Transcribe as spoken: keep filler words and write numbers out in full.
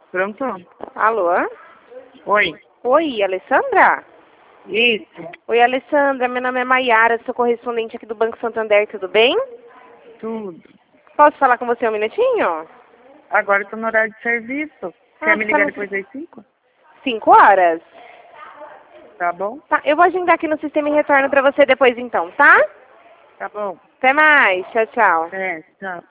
Pronto? Alô? Oi. Oi, Alessandra? Isso. Oi, Alessandra. Meu nome é Maiara, sou correspondente aqui do Banco Santander, tudo bem? Tudo. Posso falar com você um minutinho? Agora eu tô no horário de serviço. Ah, Quer me você tá ligar no... depois das cinco? Cinco horas? Tá bom? Tá, eu vou agendar aqui no sistema e retorno pra você depois então, tá? Tá bom. Até mais. Tchau, tchau. É, tchau.